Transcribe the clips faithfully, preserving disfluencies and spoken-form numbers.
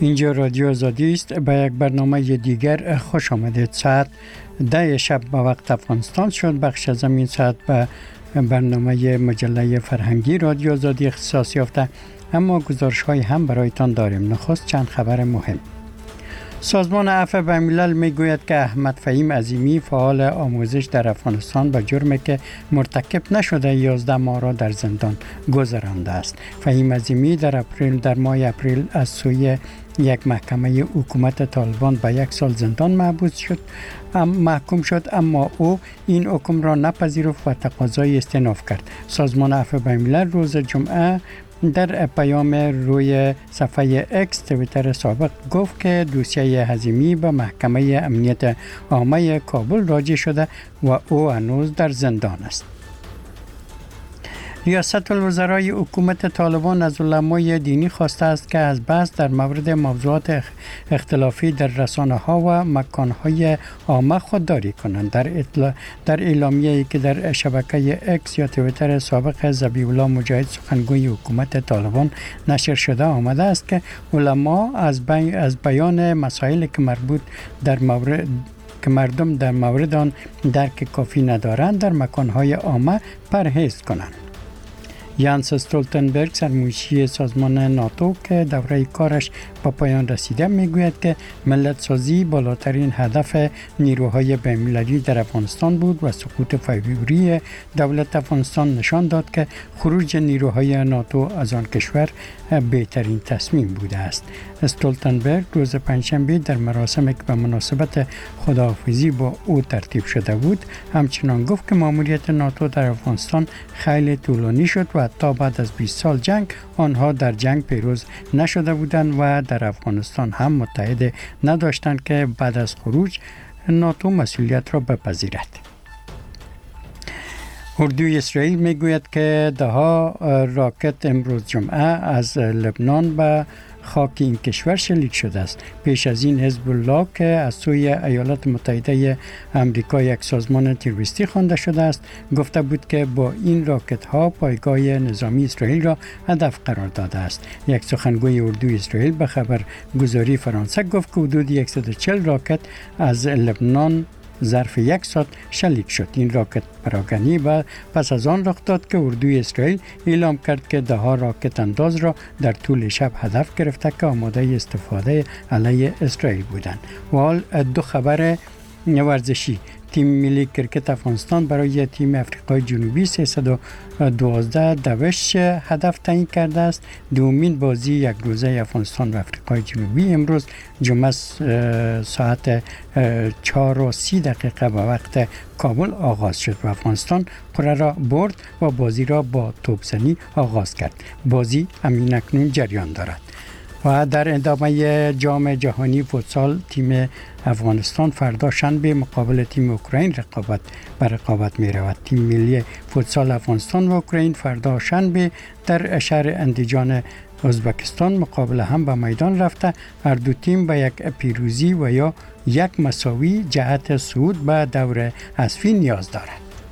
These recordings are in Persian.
اینجا رادیو آزادی است. به یک برنامه دیگر خوش آمدید. ساعت ده شب به وقت افغانستان شد. بخش از این ساعت به برنامه مجله فرهنگی رادیو آزادی اختصاص یافته، اما گزارش های هم برایتان داریم. نخست چند خبر مهم. سازمان عفو بین‌الملل میگوید که احمد فهیم عظیمی فعال آموزش در افغانستان به جرمی که مرتکب نشده یازده ماه را در زندان گذرانده است. فهیم عظیمی در اپریل در ماه اپریل از سوی یک محکمه حکومت طالبان به یک سال زندان محبوس شد محکوم شد، اما او این حکم را نپذیرفت و تقاضای استئناف کرد. سازمان عفو بین‌الملل روز جمعه در پیام روی صفحه اکس توییتر سابق گفت که دوسیه عظیمی به محکمه امنیت عامه کابل راجع شده و او هنوز در زندان است. ریاست الوزرای حکومت طالبان از علمای دینی خواسته است که از بحث در مورد موضوعات اختلافی در رسانه ها و مکان های عامه خودداری کنند. در اطلاع در اعلامیه‌ای که در شبکه اکس یا توییتر سابق ذبیح الله مجاهد سخنگوی حکومت طالبان نشر شده آمده است که علما از بی... از بیان مسائلی که مربوط در مورد که مردم در مورد آن درک کافی ندارند در مکان‌های عامه پرهیز کنند. یانس استولتنبرگ سرمنشی سازمان ناتو که دوره کارش با پایان رسیده میگوید که ملت سازی بالاترین هدف نیروهای بین‌المللی در افغانستان بود و سقوط فوری دولت افغانستان نشان داد که خروج نیروهای ناتو از آن کشور بهترین تصمیم بوده است. استولتنبرگ روز پنجشنبه در مراسمی که به مناسبت خداحافظی با او ترتیب شده بود همچنان گفت که ماموریت ناتو در افغانستان خیلی طولانی شد و تا بعد از بیست سال جنگ آنها در جنگ پیروز نشده بودند و در افغانستان هم متحد نداشتند که بعد از خروج ناتو مسئولیت را بپذیرد. اردوی اسرائیل میگوید که ده ها راکت امروز جمعه از لبنان به خاک این کشور شلیک شده است. پیش از این حزب الله که از سوی ایالات متحده آمریکا یک سازمان تروریستی خوانده شده است گفته بود که با این راکت ها پایگاه نظامی اسرائیل را هدف قرار داده است. یک سخنگوی اردوی اسرائیل به خبرگزاری فرانسه گفت که حدود صد و چهل راکت از لبنان ظرف یک ساعت شلیک شد. این راکت پراکنی و پس از آن رخ داد که اردوی اسرائیل اعلام کرد که ده ها راکت انداز را در طول شب هدف گرفته که آماده استفاده علیه اسرائیل بودند. و حال دو خبر ورزشی. تیم ملی کرکت افغانستان برای تیم افریقای جنوبی سیصد و دوازده دوش هدف تعیین کرده است. دومین بازی یک روزه افغانستان و افریقای جنوبی امروز جمعه ساعت چهار و سی دقیقه به وقت کابل آغاز شد و افغانستان قره را برد و بازی را با توپزنی آغاز کرد. بازی همین اکنون جریان دارد. و در ادامه جام جهانی فوتسال تیم افغانستان فردا شنبه مقابل تیم اوکراین رقابت بر رقابت می رود. تیم ملی فوتسال افغانستان و اوکراین فردا شنبه در شهر اندیجان ازبکستان مقابل هم به میدان رفته. هر دو تیم به یک پیروزی و یا یک مساوی جهت صعود به دور حذفی نیاز دارد.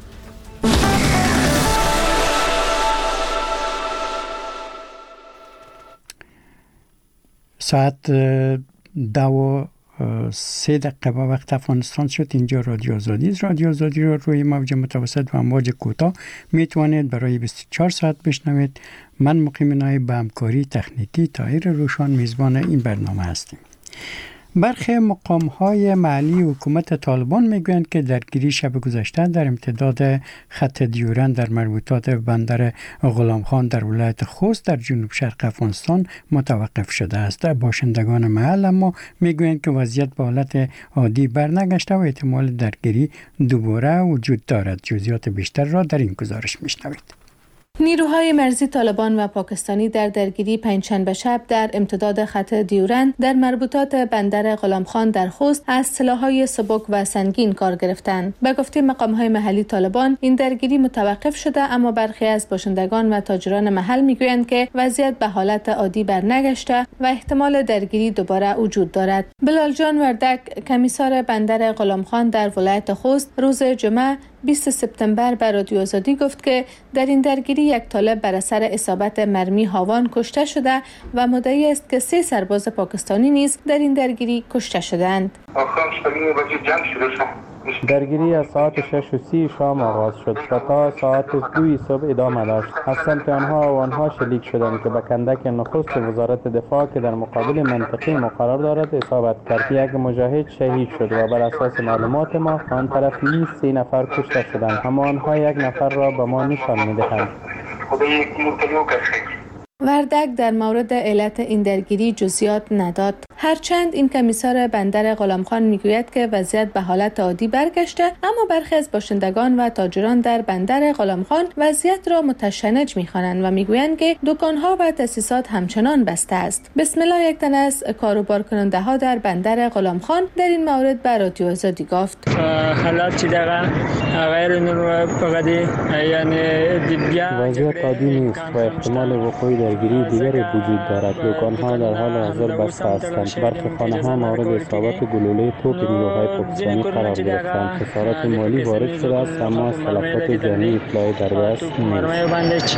ساعت دو و سه دقیقه به وقت افغانستان شد. اینجا رادیو آزادی است. رادیو آزادی را روی موج متوسط و امواج کوتاه میتوانید برای بیست و چهار ساعت بشنوید. من مقیم نایب به همکاری تکنیکی طاهر روشان میزبان این برنامه هستیم. برخی مقام‌های محلی حکومت طالبان میگویند که درگیری شب گذشته در امتداد خط دیورند در مربوطات بندر غلام خان در ولایت خوست در جنوب شرق افغانستان متوقف شده است. باشندگان محل اما میگویند که وضعیت به حالت عادی برنگشته و احتمال درگیری دوباره وجود دارد. جزئیات بیشتر را در این گزارش میشنوید. نیروهای مرزی طالبان و پاکستانی در درگیری پنجشنبه شب در امتداد خط دیورند در مربوطات بندر غلام خان در خوست از سلاح‌های سبک و سنگین کار گرفتند. به گفته مقام‌های محلی طالبان این درگیری متوقف شده، اما برخی از باشندگان و تاجران محل میگویند که وضعیت به حالت عادی برنگشته و احتمال درگیری دوباره وجود دارد. بلال جان وردک کمیسار بندر غلام خان در ولایت خوست روز جمعه بیست سپتامبر به رادیو آزادی گفت که در این درگیری یک طالب بر اثر اصابت مرمی هاوان کشته شده و مدعی است که سه سرباز پاکستانی نیز در این درگیری کشته شدند. درگیری از ساعت شش و سی شام آغاز شد و تا ساعت دو صبح ادامه داشت. از سمت آنها و آنها شلیک شدند که به کندک نخست وزارت دفاع که در مقابل منطقی مقرر دارد اصابت کرد. یک مجاهد شهید شد و بر اساس معلومات ما آن طرف نیز سه نفر کشته شدند، اما آنها یک نفر را به ما نشان می‌دهند. وردک در مورد علت این درگیری جزئیات نداد. هرچند این کمیسار بندر غلامخان میگوید که وضعیت به حالت عادی برگشته، اما برخی از باشندگان و تاجران در بندر غلامخان وضعیت را متشنج می‌خوانند و میگویند که دکان‌ها و تأسیسات همچنان بسته است. بسم الله یک تن از کاروبار کننده‌ها در بندر غلامخان در این مورد به رادیو آزادی گفت: حالات چی دغه غیر نور فقدی یعنی وضعیت عادی نیست و احتمال وقوع درگیری دیگری وجود دارد. دکان‌ها در حال حاضر بسته هستند. برخی خانه‌ها مورد اصابت گلوله توپ نیروهای پاکستانی قرار گرفتند. خسارات مالی وارد شده است، اما از تلفات جانی اطلاعی در دست نیست.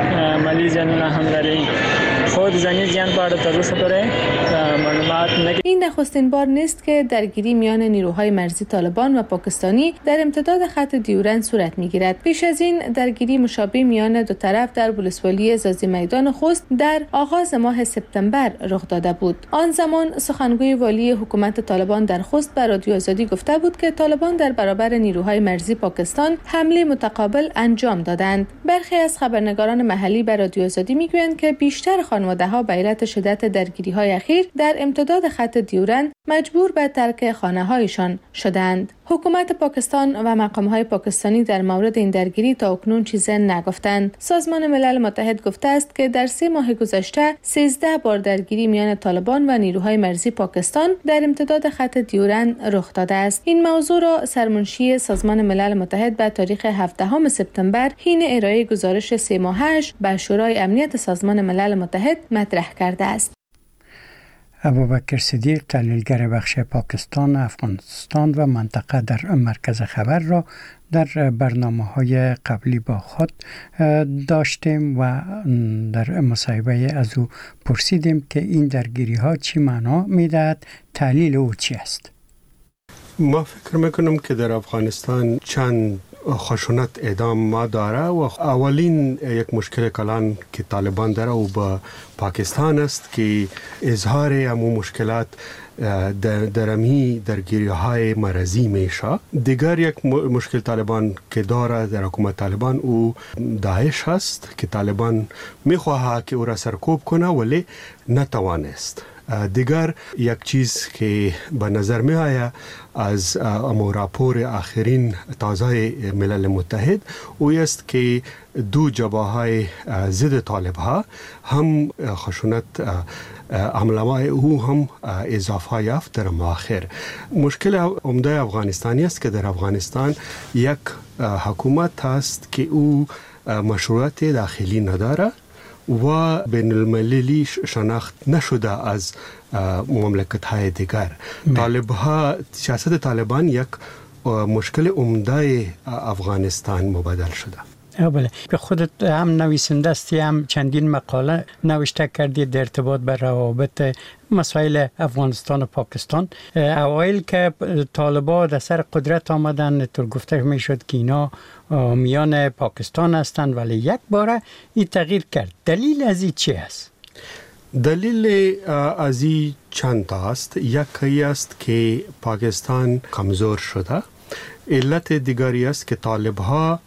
خود زنی جان بار تروس پره معلومات نگی. این نخستین بار نیست که درگیری میان نیروهای مرزی طالبان و پاکستانی در امتداد خط دیورند صورت میگیرد. پیش از این درگیری مشابه میان دو طرف در ولسوالی زازی میدان خوست در آغاز ماه سپتامبر رخ داده بود. آن زمان سخنگوی والی حکومت طالبان در خوست به رادیو آزادی گفته بود که طالبان در برابر نیروهای مرزی پاکستان حمله متقابل انجام دادند. برخی از خبرنگاران محلی به رادیو آزادی میگویند که بیشتر خانواده‌ها به علت شدت درگیری‌های اخیر در امتداد خط دیورند مجبور به ترک خانه‌هایشان شدند. حکومت پاکستان و مقام‌های پاکستانی در مورد این درگیری تا اکنون چیزی نگفتند. سازمان ملل متحد گفته است که در سه ماه گذشته سیزده بار درگیری میان طالبان و نیروهای مرزی پاکستان در امتداد خط دیورند رخ داده است. این موضوع را سرمنشی سازمان ملل متحد به تاریخ هفدهم سپتامبر حین ارائه گزارش سه ماهه‌اش به شورای امنیت سازمان ملل متحد مطرح کرده است. ابوبکر صدیق، تحلیلگر بخش پاکستان، افغانستان و منطقه در مرکز خبر را در برنامه‌های قبلی با خود داشتیم و در مصاحبه از او پرسیدیم که این درگیری‌ها چی معنا می‌دهد، تحلیل او چی است. ما فکر میکنم که در افغانستان چند خشونت اعدام ما داره و اولین یک مشکل کلان که طالبان داره و با پاکستان است که اظهار همون مشکلات در درمی درگیری های مرزی میشه. دیگر یک مشکل طالبان که داره در حکومت طالبان او داعش هست که طالبان میخواه که او را سرکوب کنه ولی نتوانست. دیگر یک چیز که به نظر می آید از امو راپور آخرین تازه ملل متحد او است که دو جبهه های ضد طالب ها هم خشونت عملهای او هم اضافه یافت در مؤخر. مشکل عمده افغانستانی است که در افغانستان یک حکومت هست که او مشروعیت داخلی نداره و بین المللی شناخت نشده از مملکت های دیگر. طالب ها، سیاست طالبان یک مشکل عمده افغانستان مبادل شده. بله، به خودت هم نویسنده هستی، هم چندین مقاله نوشته کردی در ارتباط به روابط مسائل افغانستان و پاکستان. اوایل که طالبان در سر قدرت آمدن تو گفته میشد که اینا میان پاکستان هستند، ولی یک باره این تغییر کرد. دلیل از این چی است؟ دلیل از این چند تا است. یکی است که پاکستان کمزور شده. علت دیگری است که طالب ها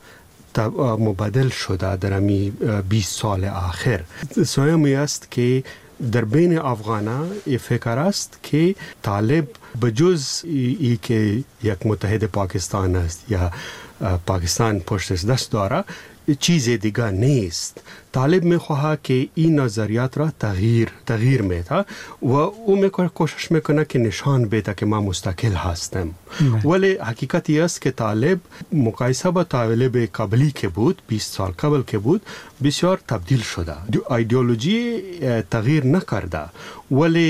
مبادل شده در امی بیست سال آخر. سومی است که در بین افغانا این فکر است که طالب بجز ای که یک متحد پاکستان است یا پاکستان پشت دست داره چیز دیگر نیست. طالب میخواه که این نظریات را تغییر تغییر میده و او میکنه کوشش میکنه که نشان بده که ما مستقل هستم. ولی حقیقتی است که طالب مقایسه با طالب قبلی که بود بیست سال قبل که بود بسیار تبدیل شده. ایدئولوژی تغییر نکرده ولی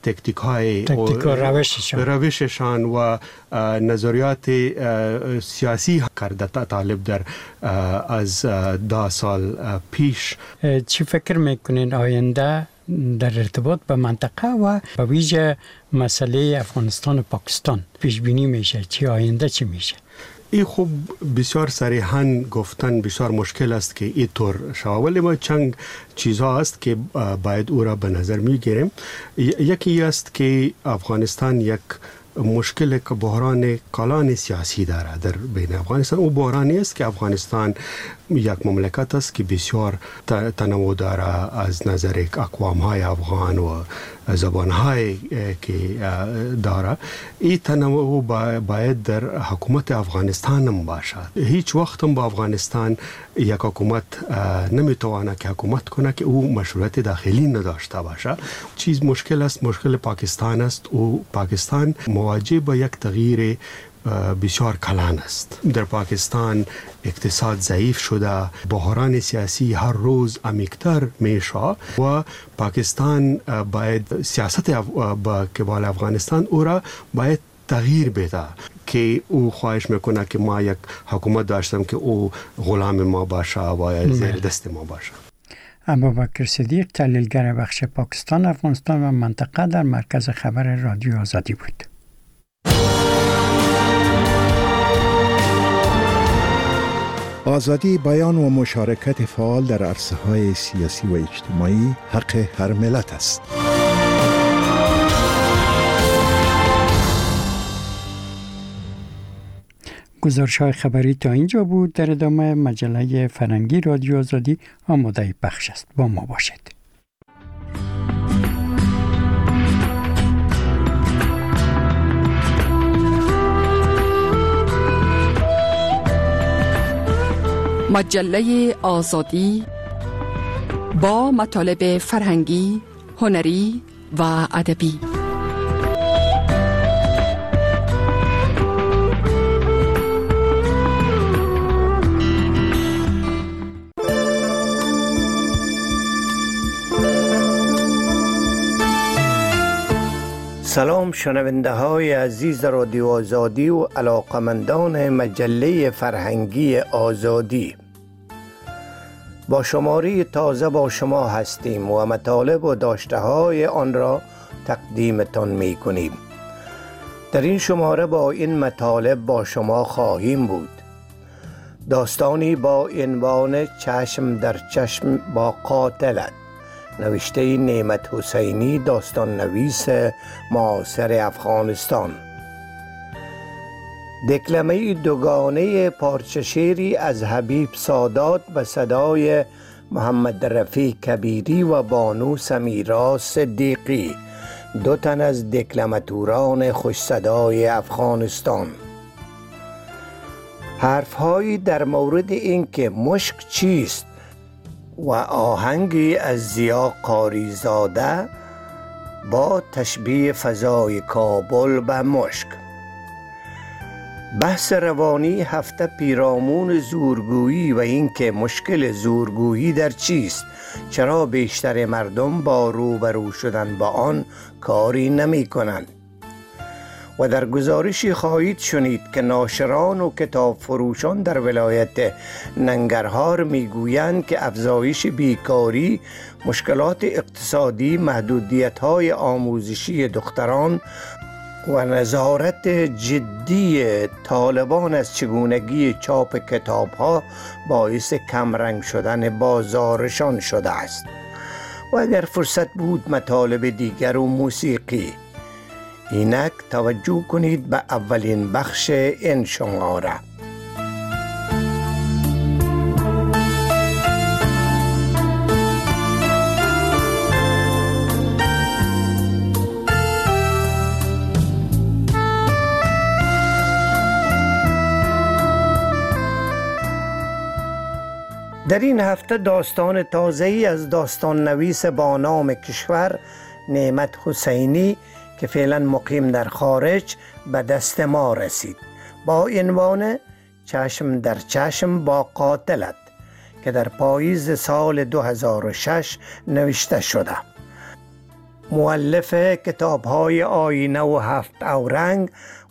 تکتیک های تکتیک و روششان روششان و نظریات سیاسی کرده طالب در از ده سال پیش. چی فکر میکنین آینده در ارتباط به منطقه و به ویژه مسئله افغانستان و پاکستان پیش بینی میشه؟ چی آینده چی میشه؟ این خوب بسیار صریحاً گفتن بسیار مشکل است که این طور شود، ولی ما چند چیزها است که باید او را به نظر میگیریم. یکی است که افغانستان یک مشکل که بحران کلان سیاسی داره در بین افغانستان. او بحرانی است که افغانستان یک مملکت است که بسیار تنوع داره از نظر اقوام‌های افغان و زبان‌های که داره. این تنوع باید در حکومت افغانستان هم باشد. هیچ وقت هم با افغانستان یک حکومت نمیتواند که حکومت کنه که او مشروعیت داخلی نداشته باشه. چیز مشکل است، مشکل پاکستان است. او پاکستان مواجه با یک تغییر بسیار کلان است. در پاکستان اقتصاد ضعیف شده، بحران سیاسی هر روز عمیق‌تر میشه و پاکستان باید سیاست با قبال افغانستان او را باید تغییر بده که او خواهش میکنه که ما یک حکومت داشتیم که او غلام ما باشه و زیر دست ما باشه. ابوبکر صدیق، تحلیلگر بخش پاکستان، افغانستان و منطقه، در مرکز خبر رادیو آزادی بود. آزادی بیان و مشارکت فعال در عرصه‌های سیاسی و اجتماعی حق هر ملت است. گزارش‌های خبری تا اینجا بود. در ادامه مجله فرهنگی رادیو آزادی آماده پخش است. با ما باشید. مجله آزادی با مطالب فرهنگی، هنری و ادبی. سلام شنونده های عزیز رادیو آزادی و علاقمندان مجله فرهنگی آزادی. با شماره تازه با شما هستیم و مطالب و داشته های آن را تقدیمتان می کنیم. در این شماره با این مطالب با شما خواهیم بود. داستانی با عنوان چشم در چشم با قاتلت، نوشته نعمت حسینی، داستان نویس معاصر افغانستان. دکلمه دوگانه پارچه شعری از حبیب سادات به صدای محمد رفیع کبیری و بانو سمیرا صدیقی، دو تن از دکلماتوران خوش صدای افغانستان. حرفهایی در مورد اینکه مشک چیست و آهنگی از ضیا قاریزاده با تشبیه فضای کابل به مشک. بحث روانی هفته پیرامون زورگویی و اینکه مشکل زورگویی در چیست، چرا بیشتر مردم با روبرو شدن با آن کاری نمی کنند. و در گزارشی خواهید شنید که ناشران و کتاب فروشان در ولایت ننگرهار میگویند که افزایش بیکاری، مشکلات اقتصادی، محدودیت‌های آموزشی دختران و نظارت جدی طالبان از چگونگی چاپ کتاب‌ها باعث کمرنگ شدن بازارشان شده است. و اگر فرصت بود مطالب دیگر و موسیقی. اینک توجه کنید به اولین بخش این شماره. در این هفته داستان تازه‌ای از داستان نویس با نام کشور نعمت حسینی که فعلا مقیم در خارج به دست ما رسید با عنوان چشم در چشم با قاتلت که در پاییز سال دو هزار و شش نوشته شده. مؤلف کتاب‌های آینه و هفت اورنگ